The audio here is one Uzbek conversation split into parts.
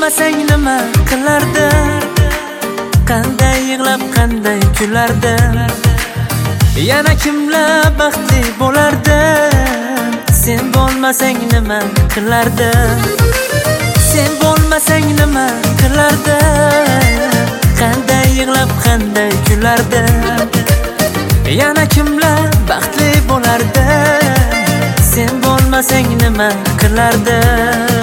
bo'lmasang nima qilardim? Qanday yig'lab, qanday kulardim? Yana kimlar baxtli bo'lardi? Sen bo'lmasang nima qilardim? Sen bo'lmasang nima qilardim? Qanday yig'lab, qanday kulardim? Yana kimlar baxtli bo'lardi? Sen bo'lmasang nima qilardim?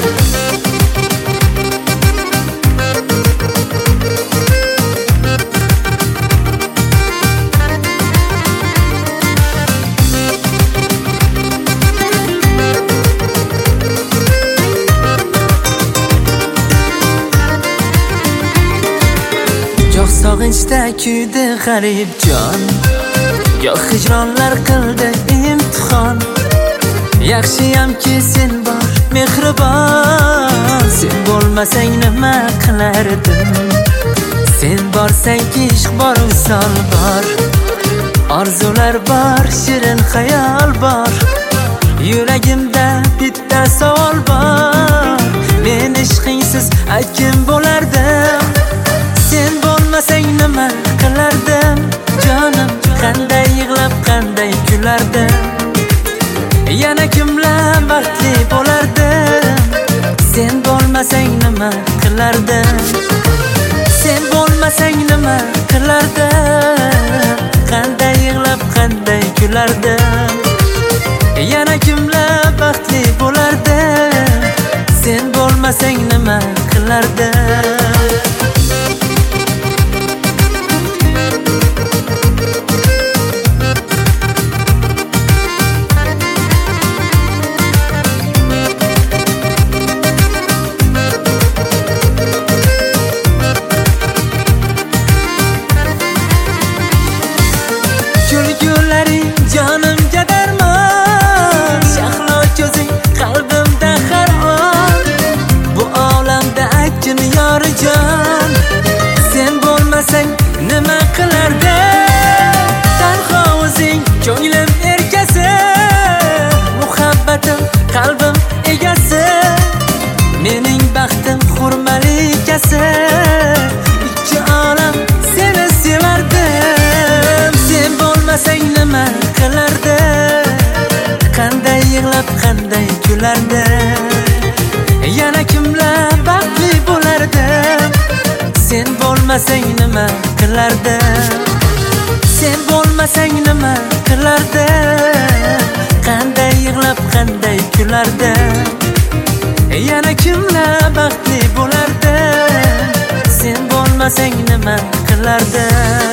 Goh sog'inchda kuydi g'arib jon, goh hijronlar qildi imtihon. Yaxshiyamki sen bor, mehribon. Sen bo'lmasang nima qilardim? Sen borsangki ishq bor, visol bor, orzular bor, shirin xayol bor. Yuragimda bitta savol bor, men ishqingsiz aytkim bo'lardim. Sen bo'lmasang nima qilardim? Jonim, qanday yig'lab, qanday kulardim? Yana kimlar baxtli bo'lardim? Sen bo'lmasang nima qilardim? Sen bo'lmasang nima qilardim? Qanday yig'lab, qanday kulardim? Yana kimlar baxtli bo'lardim? Sen bo'lmasang nima qilardim? Kulgularing jonimga darmon, shahlo ko'zing qalbimda harom. Bu olamda aytgin yorijon, sen bo'lmasang nima qilardim? Tanho o'zing ko'nglim erkasi, muhabbatim qalbim egasi, mening baxtim hurmalikasi. Ikki olam seni sevardim. Sen bo'lmasang nima qilardim? Qanday yig'lab, qanday kulardim? Yana kimlar baxtli bo'lardi? Sen bo'lmasang nima qilardim? Sen bo'lmasang nima qilardim? Qanday yig'lab, qanday kulardim? Yana kimlar baxtli bo'lardi? Sen bo'lmasang nima qilardim?